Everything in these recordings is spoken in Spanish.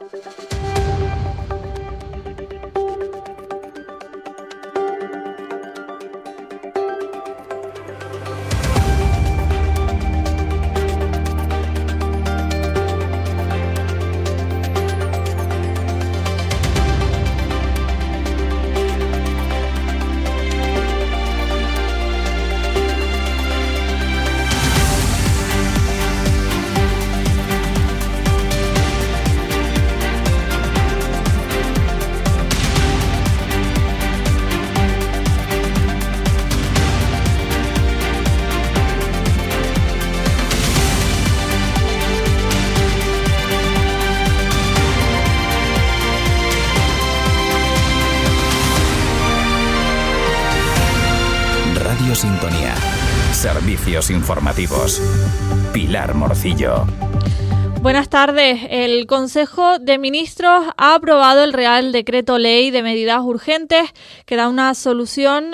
Sintonía. Servicios informativos. Pilar Morcillo. Buenas tardes. El Consejo de Ministros ha aprobado el Real Decreto Ley de Medidas Urgentes que da una solución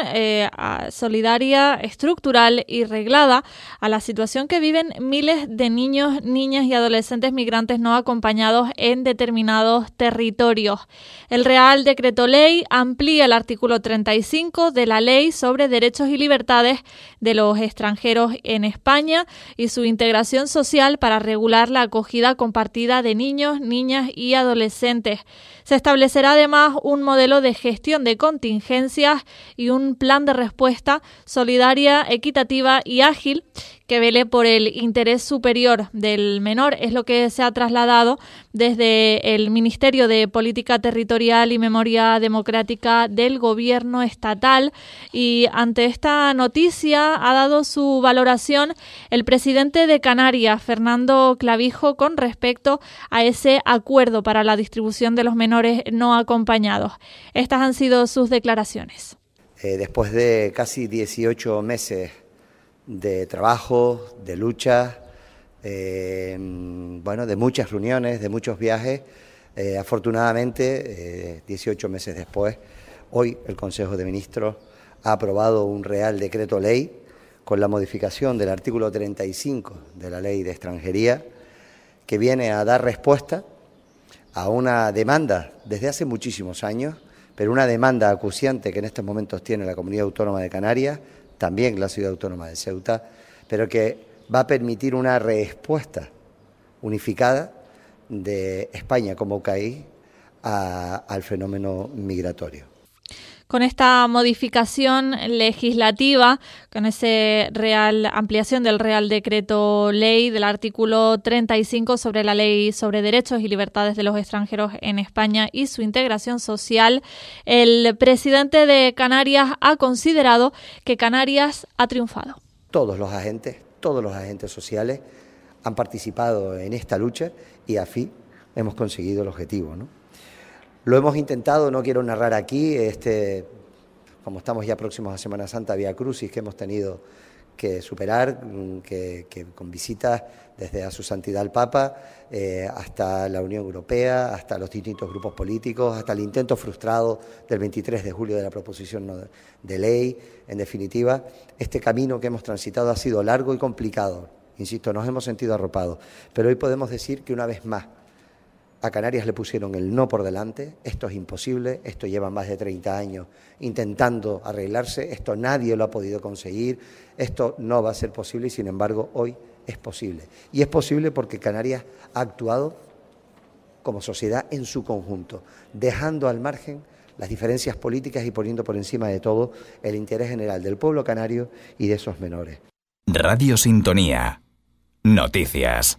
solidaria, estructural y reglada a la situación que viven miles de niños, niñas y adolescentes migrantes no acompañados en determinados territorios. El Real Decreto Ley amplía el artículo 35 de la Ley sobre Derechos y Libertades de los Extranjeros en España y su integración social para regular la acogida compartida de niños, niñas y adolescentes. Se establecerá además un modelo de gestión de contingencias y un plan de respuesta solidaria, equitativa y ágil que vele por el interés superior del menor. Es lo que se ha trasladado desde el Ministerio de Política Territorial y Memoria Democrática del Gobierno estatal. Y ante esta noticia ha dado su valoración el presidente de Canarias, Fernando Clavijo, con respecto a ese acuerdo para la distribución de los menores no acompañados. Estas han sido sus declaraciones. Después de casi 18 meses de trabajo, de lucha, de muchas reuniones, de muchos viajes, afortunadamente, 18 meses después, hoy el Consejo de Ministros ha aprobado un Real Decreto Ley con la modificación del artículo 35 de la Ley de Extranjería, que viene a dar respuesta a una demanda desde hace muchísimos años, pero una demanda acuciante que en estos momentos tiene la Comunidad Autónoma de Canarias, también la Ciudad Autónoma de Ceuta, pero que va a permitir una respuesta unificada de España como país al fenómeno migratorio. Con esta modificación legislativa, con esa ampliación del Real Decreto Ley del artículo 35 sobre la Ley sobre Derechos y Libertades de los Extranjeros en España y su integración social, el presidente de Canarias ha considerado que Canarias ha triunfado. Todos los agentes sociales han participado en esta lucha y a fin hemos conseguido el objetivo, ¿no? Lo hemos intentado, no quiero narrar aquí, como estamos ya próximos a Semana Santa, Vía Crucis, que hemos tenido que superar, que con visitas desde a su santidad el Papa, hasta la Unión Europea, hasta los distintos grupos políticos, hasta el intento frustrado del 23 de julio de la proposición de ley. En definitiva, este camino que hemos transitado ha sido largo y complicado. Insisto, nos hemos sentido arropados, pero hoy podemos decir que una vez más, a Canarias le pusieron el no por delante. Esto es imposible, esto lleva más de 30 años intentando arreglarse, esto nadie lo ha podido conseguir, esto no va a ser posible y sin embargo hoy es posible. Y es posible porque Canarias ha actuado como sociedad en su conjunto, dejando al margen las diferencias políticas y poniendo por encima de todo el interés general del pueblo canario y de esos menores. Radio Sintonía. Noticias.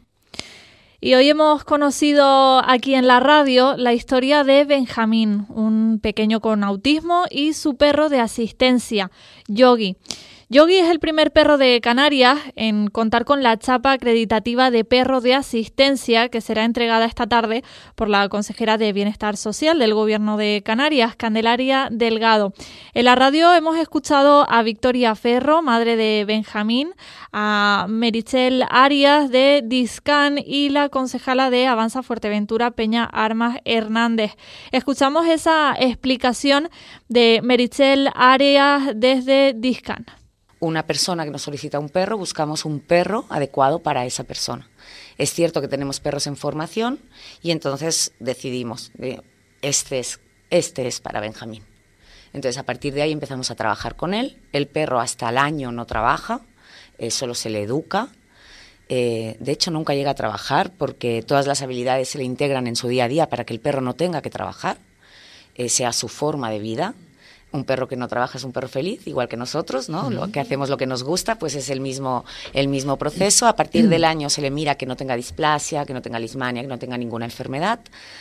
Y hoy hemos conocido aquí en la radio la historia de Benjamín, un pequeño con autismo y su perro de asistencia, Yogi. Yogi es el primer perro de Canarias en contar con la chapa acreditativa de perro de asistencia que será entregada esta tarde por la consejera de Bienestar Social del Gobierno de Canarias, Candelaria Delgado. En la radio hemos escuchado a Victoria Ferro, madre de Benjamín, a Meritxell Arias de Discan y la concejala de Avanza Fuerteventura, Peña Armas Hernández. Escuchamos esa explicación de Meritxell Arias desde Discan. una persona que nos solicita un perro, buscamos un perro adecuado para esa persona. Es cierto que tenemos perros en formación y entonces decidimos, este es para Benjamín. Entonces, a partir de ahí empezamos a trabajar con él. El perro hasta el año no trabaja, solo se le educa. De hecho, nunca llega a trabajar porque todas las habilidades se le integran en su día a día para que el perro no tenga que trabajar, sea su forma de vida. Un perro que no trabaja es un perro feliz, igual que nosotros, ¿no? Lo que hacemos lo que nos gusta, pues es el mismo proceso. A partir del año se le mira que no tenga displasia, que no tenga lismania, que no tenga ninguna enfermedad.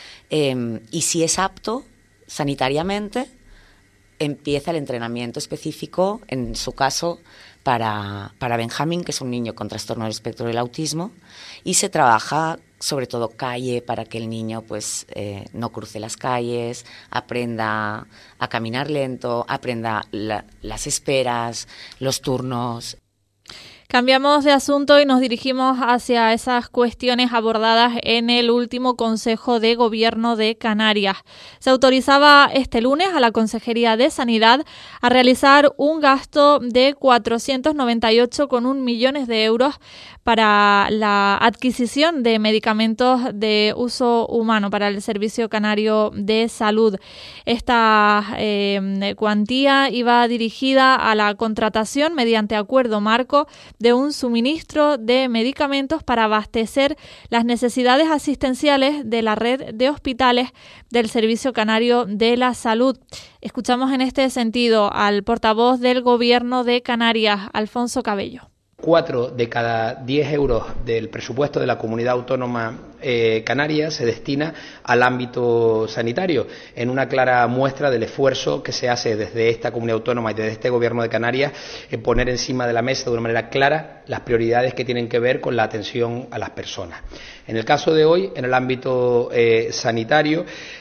Y si es apto sanitariamente, empieza el entrenamiento específico, en su caso, para Benjamín, que es un niño con trastorno del espectro del autismo, y se trabaja sobre todo calle para que el niño pues no cruce las calles, aprenda a caminar lento, aprenda las esperas, los turnos. Cambiamos de asunto y nos dirigimos hacia esas cuestiones abordadas en el último Consejo de Gobierno de Canarias. Se autorizaba este lunes a la Consejería de Sanidad a realizar un gasto de 498,1 millones de euros para la adquisición de medicamentos de uso humano para el Servicio Canario de Salud. Esta cuantía iba dirigida a la contratación mediante acuerdo marco de un suministro de medicamentos para abastecer las necesidades asistenciales de la red de hospitales del Servicio Canario de la Salud. Escuchamos en este sentido al portavoz del Gobierno de Canarias, Alfonso Cabello. 4 de cada 10 euros del presupuesto de la Comunidad Autónoma Canaria se destina al ámbito sanitario, en una clara muestra del esfuerzo que se hace desde esta Comunidad Autónoma y desde este Gobierno de Canarias en poner encima de la mesa de una manera clara las prioridades que tienen que ver con la atención a las personas. En el caso de hoy, en el ámbito sanitario,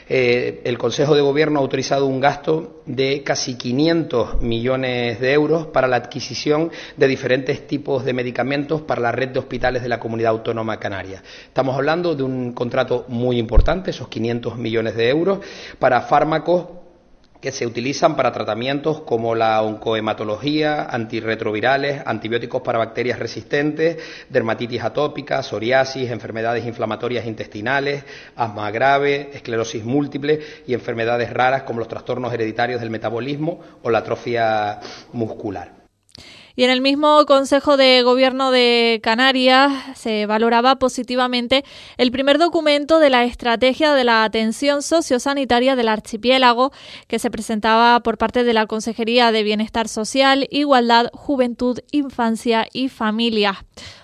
el Consejo de Gobierno ha autorizado un gasto de casi 500 millones de euros para la adquisición de diferentes tipos de medicamentos para la red de hospitales de la Comunidad Autónoma Canaria. Estamos hablando de un contrato muy importante, esos 500 millones de euros, para fármacos que se utilizan para tratamientos como la oncohematología, antirretrovirales, antibióticos para bacterias resistentes, dermatitis atópica, psoriasis, enfermedades inflamatorias intestinales, asma grave, esclerosis múltiple y enfermedades raras como los trastornos hereditarios del metabolismo o la atrofia muscular. Y en el mismo Consejo de Gobierno de Canarias se valoraba positivamente el primer documento de la Estrategia de la Atención Sociosanitaria del Archipiélago, que se presentaba por parte de la Consejería de Bienestar Social, Igualdad, Juventud, Infancia y Familia.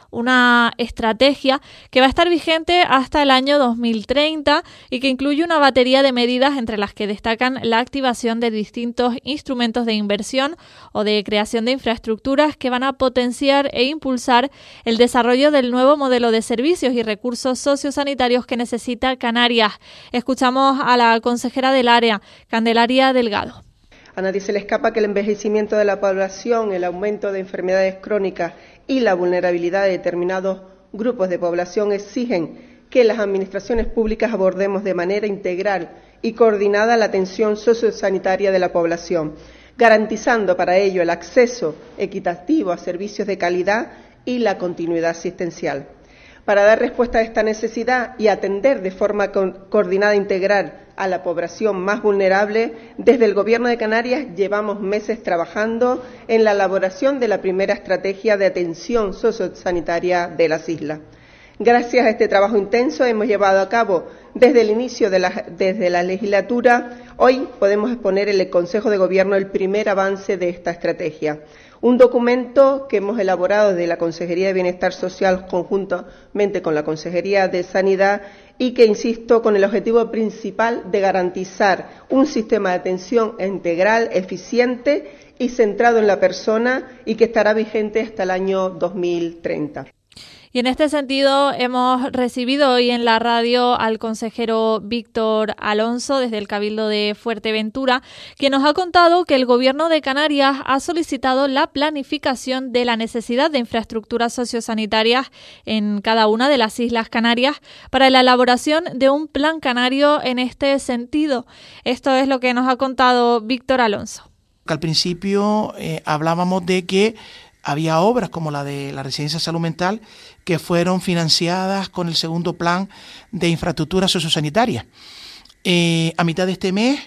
Una estrategia que va a estar vigente hasta el año 2030 y que incluye una batería de medidas entre las que destacan la activación de distintos instrumentos de inversión o de creación de infraestructuras que van a potenciar e impulsar el desarrollo del nuevo modelo de servicios y recursos sociosanitarios que necesita Canarias. Escuchamos a la consejera del área, Candelaria Delgado. A nadie se le escapa que el envejecimiento de la población, el aumento de enfermedades crónicas y la vulnerabilidad de determinados grupos de población exigen que las administraciones públicas abordemos de manera integral y coordinada la atención sociosanitaria de la población, garantizando para ello el acceso equitativo a servicios de calidad y la continuidad asistencial. Para dar respuesta a esta necesidad y atender de forma coordinada e integral a la población más vulnerable, desde el Gobierno de Canarias llevamos meses trabajando en la elaboración de la primera estrategia de atención sociosanitaria de las islas. Gracias a este trabajo intenso hemos llevado a cabo desde el inicio desde la legislatura, hoy podemos exponer en el Consejo de Gobierno el primer avance de esta estrategia. Un documento que hemos elaborado desde la Consejería de Bienestar Social conjuntamente con la Consejería de Sanidad y que, insisto, con el objetivo principal de garantizar un sistema de atención integral, eficiente y centrado en la persona y que estará vigente hasta el año 2030. Y en este sentido hemos recibido hoy en la radio al consejero Víctor Alonso desde el Cabildo de Fuerteventura, quien nos ha contado que el Gobierno de Canarias ha solicitado la planificación de la necesidad de infraestructuras sociosanitarias en cada una de las Islas Canarias para la elaboración de un plan canario en este sentido. Esto es lo que nos ha contado Víctor Alonso. Al principio hablábamos de que había obras como la de la Residencia de Salud Mental que fueron financiadas con el segundo plan de infraestructura sociosanitaria. A mitad de este mes,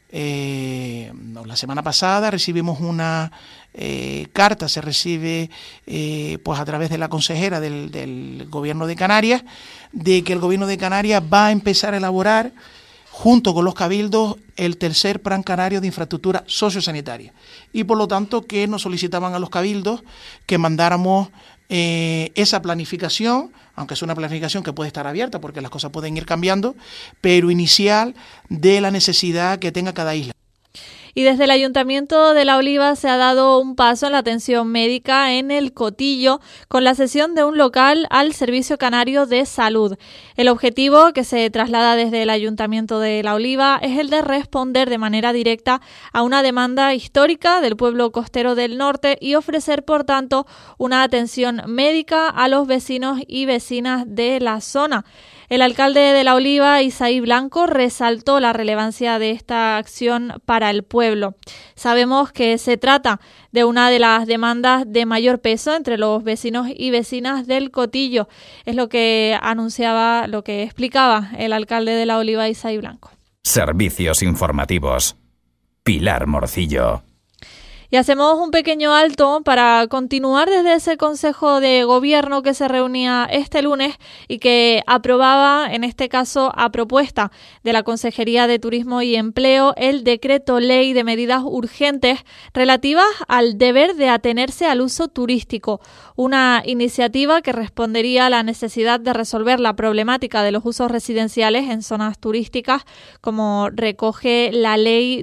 la semana pasada, recibimos una carta, se recibe pues a través de la consejera del Gobierno de Canarias, de que el Gobierno de Canarias va a empezar a elaborar, junto con los cabildos, el tercer plan canario de infraestructura sociosanitaria. Y por lo tanto que nos solicitaban a los cabildos que mandáramos esa planificación, aunque es una planificación que puede estar abierta porque las cosas pueden ir cambiando, pero inicial, de la necesidad que tenga cada isla. Y desde el Ayuntamiento de La Oliva se ha dado un paso en la atención médica en el Cotillo con la cesión de un local al Servicio Canario de Salud. El objetivo, que se traslada desde el Ayuntamiento de La Oliva, es el de responder de manera directa a una demanda histórica del pueblo costero del norte y ofrecer, por tanto, una atención médica a los vecinos y vecinas de la zona. El alcalde de La Oliva, Isaí Blanco, resaltó la relevancia de esta acción para el pueblo. Sabemos que se trata de una de las demandas de mayor peso entre los vecinos y vecinas del Cotillo. Es lo que anunciaba, lo que explicaba el alcalde de La Oliva, Isaí Blanco. Servicios informativos. Pilar Morcillo. Y hacemos un pequeño alto para continuar desde ese Consejo de Gobierno que se reunía este lunes y que aprobaba, en este caso a propuesta de la Consejería de Turismo y Empleo, el decreto ley de medidas urgentes relativas al deber de atenerse al uso turístico. Una iniciativa que respondería a la necesidad de resolver la problemática de los usos residenciales en zonas turísticas, como recoge la Ley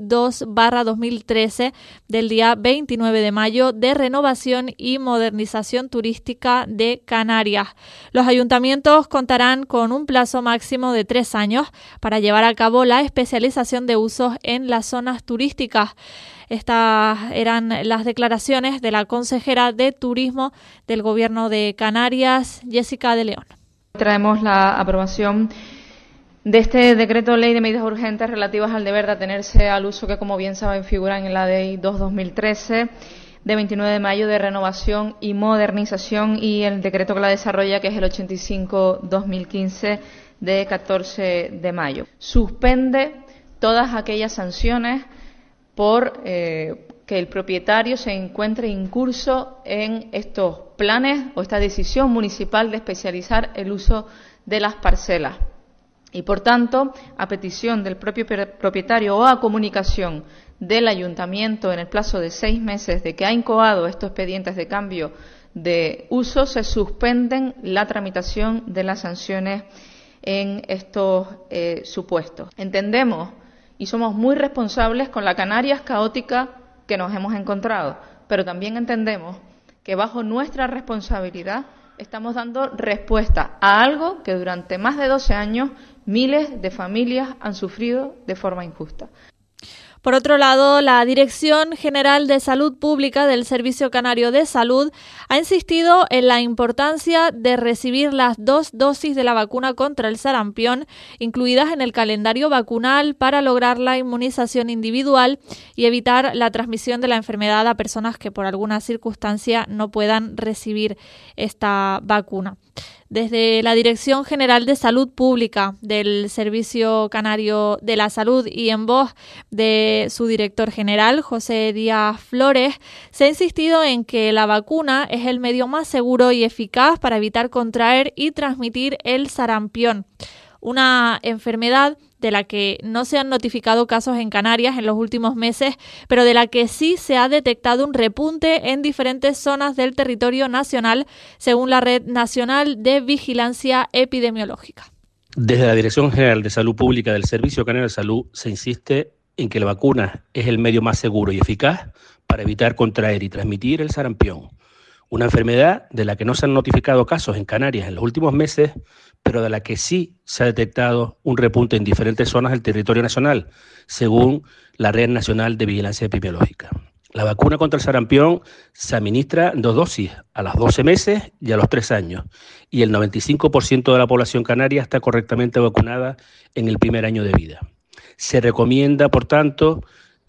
2/2013 del día 29 de mayo de renovación y modernización turística de Canarias. Los ayuntamientos contarán con un plazo máximo de 3 años para llevar a cabo la especialización de usos en las zonas turísticas. Estas eran las declaraciones de la consejera de Turismo del Gobierno de Canarias, Jessica de León. Traemos la aprobación de este decreto ley de medidas urgentes relativas al deber de atenerse al uso que, como bien saben, figura en la Ley 2/2013 de 29 de mayo de renovación y modernización, y el decreto que la desarrolla, que es el 85/2015 de 14 de mayo. Suspende todas aquellas sanciones por que el propietario se encuentre incurso en estos planes o esta decisión municipal de especializar el uso de las parcelas. Y, por tanto, a petición del propio propietario o a comunicación del ayuntamiento en el plazo de 6 meses de que ha incoado estos expedientes de cambio de uso, se suspenden la tramitación de las sanciones en estos supuestos. Entendemos y somos muy responsables con la Canarias caótica que nos hemos encontrado, pero también entendemos que bajo nuestra responsabilidad estamos dando respuesta a algo que durante más de 12 años miles de familias han sufrido de forma injusta. Por otro lado, la Dirección General de Salud Pública del Servicio Canario de Salud ha insistido en la importancia de recibir las 2 dosis de la vacuna contra el sarampión incluidas en el calendario vacunal para lograr la inmunización individual y evitar la transmisión de la enfermedad a personas que por alguna circunstancia no puedan recibir esta vacuna. Desde la Dirección General de Salud Pública del Servicio Canario de la Salud y en voz de su director general, José Díaz Flores, se ha insistido en que la vacuna es el medio más seguro y eficaz para evitar contraer y transmitir el sarampión, una enfermedad de la que no se han notificado casos en Canarias en los últimos meses, pero de la que sí se ha detectado un repunte en diferentes zonas del territorio nacional, según la Red Nacional de Vigilancia Epidemiológica. Desde la Dirección General de Salud Pública del Servicio Canario de Salud se insiste en que la vacuna es el medio más seguro y eficaz para evitar contraer y transmitir el sarampión, una enfermedad de la que no se han notificado casos en Canarias en los últimos meses, pero de la que sí se ha detectado un repunte en diferentes zonas del territorio nacional, según la Red Nacional de Vigilancia Epidemiológica. La vacuna contra el sarampión se administra en 2 dosis, a los 12 meses y a los 3 años, y el 95% de la población canaria está correctamente vacunada en el primer año de vida. Se recomienda, por tanto,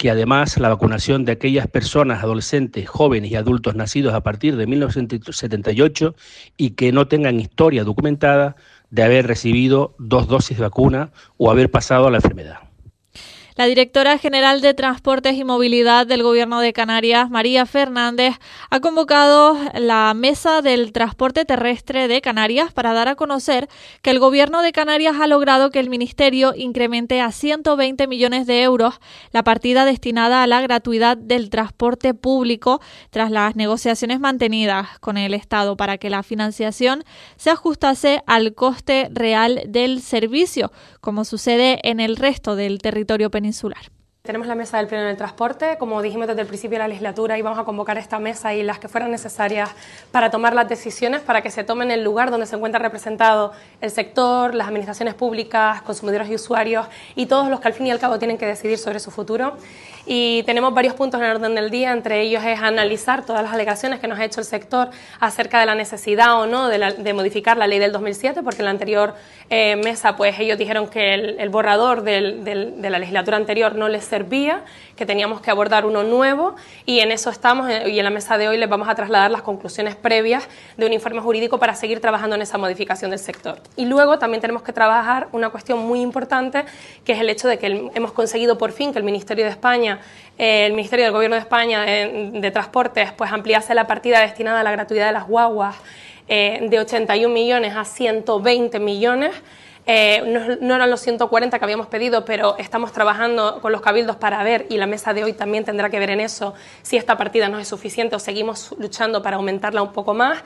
que además la vacunación de aquellas personas, adolescentes, jóvenes y adultos nacidos a partir de 1978 y que no tengan historia documentada de haber recibido 2 dosis de vacuna o haber pasado a la enfermedad. La directora general de Transportes y Movilidad del Gobierno de Canarias, María Fernández, ha convocado la Mesa del Transporte Terrestre de Canarias para dar a conocer que el Gobierno de Canarias ha logrado que el Ministerio incremente a 120 millones de euros la partida destinada a la gratuidad del transporte público tras las negociaciones mantenidas con el Estado para que la financiación se ajustase al coste real del servicio, como sucede en el resto del territorio peninsular. Tenemos la mesa del Pleno del Transporte, como dijimos desde el principio de la legislatura, y vamos a convocar esta mesa y las que fueran necesarias para tomar las decisiones, para que se tomen en el lugar donde se encuentra representado el sector, las administraciones públicas, consumidores y usuarios, y todos los que al fin y al cabo tienen que decidir sobre su futuro. Y tenemos varios puntos en el orden del día, entre ellos es analizar todas las alegaciones que nos ha hecho el sector acerca de la necesidad o no de modificar la ley del 2007, porque en la anterior mesa pues ellos dijeron que el borrador de la legislatura anterior no les servía, que teníamos que abordar uno nuevo, y en eso estamos, y en la mesa de hoy les vamos a trasladar las conclusiones previas de un informe jurídico para seguir trabajando en esa modificación del sector. Y luego también tenemos que trabajar una cuestión muy importante, que es el hecho de que hemos conseguido por fin que el Ministerio de España, el Ministerio del Gobierno de España de Transportes, pues ampliase la partida destinada a la gratuidad de las guaguas de 81 millones a 120 millones. No eran los 140 que habíamos pedido, pero estamos trabajando con los cabildos para ver, y la mesa de hoy también tendrá que ver en eso, si esta partida no es suficiente o seguimos luchando para aumentarla un poco más.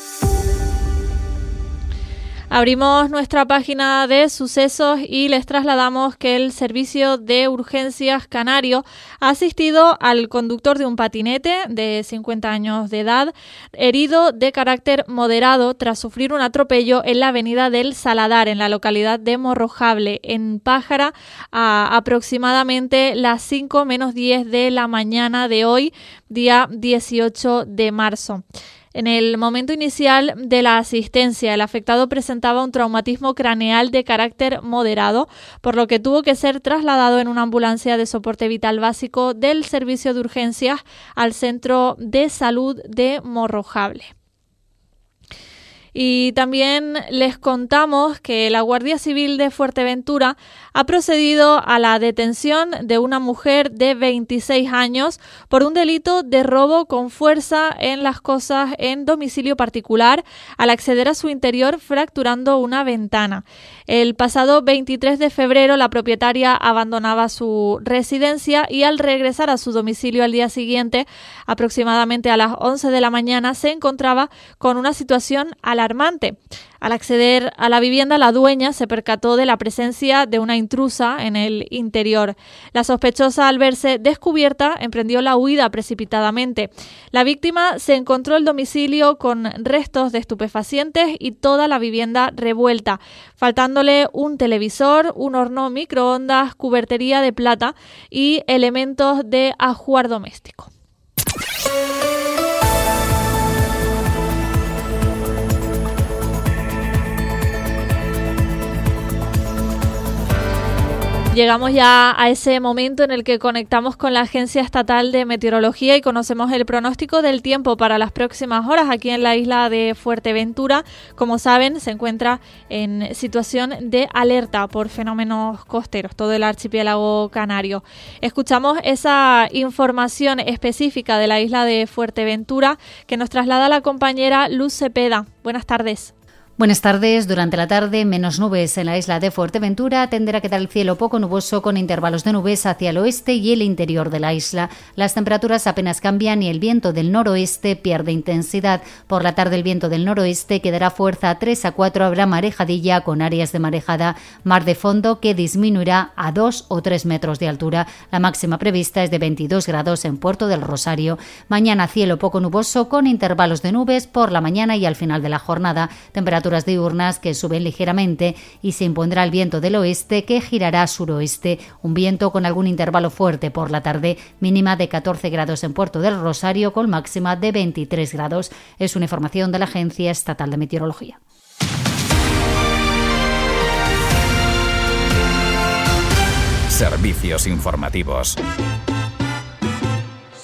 Abrimos nuestra página de sucesos y les trasladamos que el Servicio de Urgencias Canario ha asistido al conductor de un patinete de 50 años de edad, herido de carácter moderado tras sufrir un atropello en la avenida del Saladar, en la localidad de Morrojable, en Pájara, a aproximadamente las 5 menos 10 de la mañana de hoy, día 18 de marzo. En el momento inicial de la asistencia, el afectado presentaba un traumatismo craneal de carácter moderado, por lo que tuvo que ser trasladado en una ambulancia de soporte vital básico del Servicio de Urgencias al Centro de Salud de Morrojable. Y también les contamos que la Guardia Civil de Fuerteventura ha procedido a la detención de una mujer de 26 años por un delito de robo con fuerza en las cosas en domicilio particular al acceder a su interior fracturando una ventana. El pasado 23 de febrero la propietaria abandonaba su residencia y al regresar a su domicilio al día siguiente, aproximadamente a las 11 de la mañana, se encontraba con una situación alarmante. Al acceder a la vivienda, la dueña se percató de la presencia de una intrusa en el interior. La sospechosa, al verse descubierta, emprendió la huida precipitadamente. La víctima se encontró el domicilio con restos de estupefacientes y toda la vivienda revuelta, faltándole un televisor, un horno microondas, cubertería de plata y elementos de ajuar doméstico. Llegamos ya a ese momento en el que conectamos con la Agencia Estatal de Meteorología y conocemos el pronóstico del tiempo para las próximas horas aquí en la isla de Fuerteventura. Como saben, se encuentra en situación de alerta por fenómenos costeros, todo el archipiélago canario. Escuchamos esa información específica de la isla de Fuerteventura que nos traslada la compañera Luz Cepeda. Buenas tardes. Buenas tardes. Durante la tarde, menos nubes en la isla de Fuerteventura. Tenderá a quedar el cielo poco nuboso con intervalos de nubes hacia el oeste y el interior de la isla. Las temperaturas apenas cambian y el viento del noroeste pierde intensidad. Por la tarde el viento del noroeste quedará fuerza 3 a 4. Habrá marejadilla con áreas de marejada. Mar de fondo que disminuirá a 2 o 3 metros de altura. La máxima prevista es de 22 grados en Puerto del Rosario. Mañana cielo poco nuboso con intervalos de nubes por la mañana y al final de la jornada. Temperaturas diurnas que suben ligeramente y se impondrá el viento del oeste que girará suroeste, un viento con algún intervalo fuerte por la tarde, mínima de 14 grados en Puerto del Rosario con máxima de 23 grados. Es una información de la Agencia Estatal de Meteorología. Servicios informativos.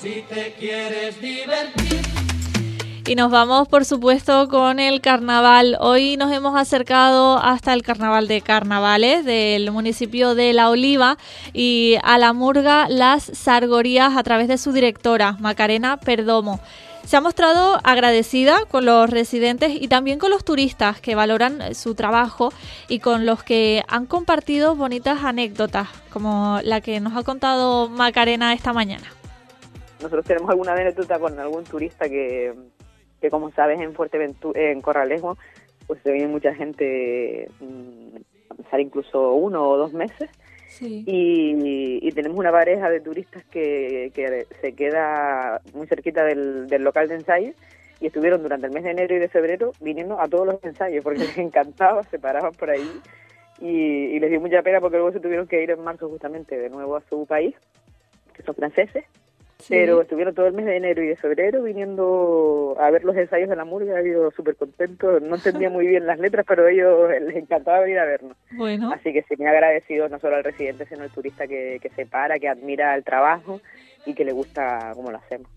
si te quieres divertir. Y nos vamos, por supuesto, con el carnaval. Hoy nos hemos acercado hasta el carnaval de carnavales del municipio de La Oliva y a la murga Las Sargorías a través de su directora, Macarena Perdomo. Se ha mostrado agradecida con los residentes y también con los turistas que valoran su trabajo y con los que han compartido bonitas anécdotas, como la que nos ha contado Macarena esta mañana. Nosotros tenemos alguna anécdota con algún turista que como sabes en Fuerteventura, en Corralejo, pues se viene mucha gente a pasar incluso 1 o 2 meses. Sí. Y tenemos una pareja de turistas que se queda muy cerquita del local de ensayo y estuvieron durante el mes de enero y de febrero viniendo a todos los ensayos porque les encantaba, se paraban por ahí y les dio mucha pena porque luego se tuvieron que ir en marzo justamente de nuevo a su país, que son franceses. Sí. Pero estuvieron todo el mes de enero y de febrero viniendo a ver los ensayos de la murga, ellos súper contentos, no entendía muy bien las letras, pero a ellos les encantaba venir a vernos. Bueno. Así que sí, me agradecido no solo al residente, sino al turista que se para, que admira el trabajo y que le gusta cómo lo hacemos.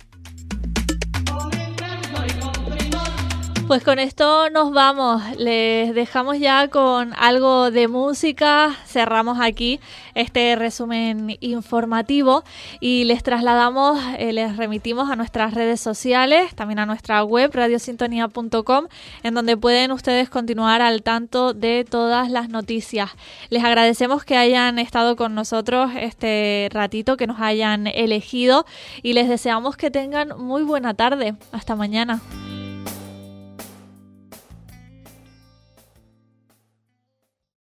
Pues con esto nos vamos, les dejamos ya con algo de música, cerramos aquí este resumen informativo y les trasladamos, les remitimos a nuestras redes sociales, también a nuestra web radiosintonía.com, en donde pueden ustedes continuar al tanto de todas las noticias. Les agradecemos que hayan estado con nosotros este ratito, que nos hayan elegido y les deseamos que tengan muy buena tarde. Hasta mañana.